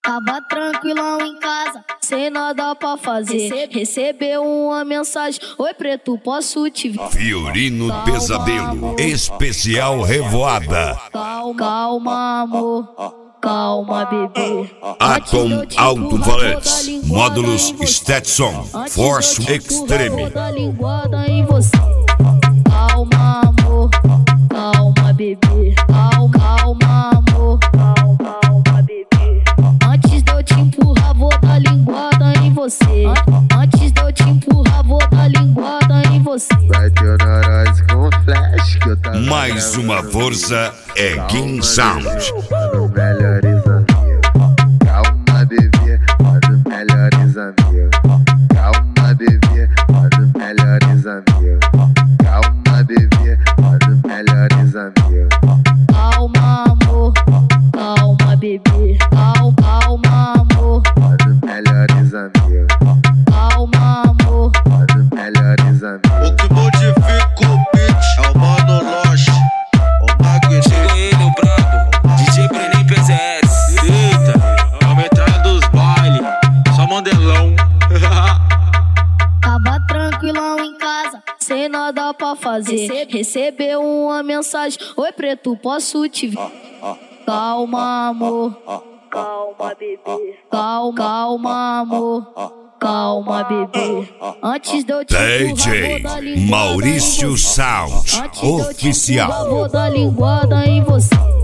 Tava tranquilão em casa, sem nada pra fazer. Recebeu uma mensagem: oi preto, posso te ver? Fiorino Pesadelo, especial Revoada. Calma amor, calma bebê. Atom Alto-Falantes, módulos Stetson, Force Extreme. Calma amor, calma bebê. Calma amor, calma bebê. Antes de eu te empurrar, vou dar linguada em você. Antes de eu te empurrar, vou dar linguada em você. Vai ter neurose com flash que eu tava Mais uma força é King Sound. Mano, melhores amigos. Calma, bebê, mano, melhores amigos. Calma, bebê, mano, melhores amigos. Calma, bebê, mano, melhores amigos. Calma amor, calma bebê. Calma amor, Mano, melhores amigos. calma amor. Mano, melhores amigos. O que modifica o beat é o Mano Lost, o Magno. Chega ele, o brabo, DJ Brenin PZS. Eita, vamos entrar dos bailes, só mandelão. Tava tranquilão em casa, sem nada pra fazer. Recebeu uma mensagem: oi preto, posso te ver? Calma amor, calma bebê. Calma amor, calma bebê. Antes de eu te empurrar, vou DJ dar linguada em Maurício você. Sound, Antes de eu te empurrar, oficial. vou dar linguada em você.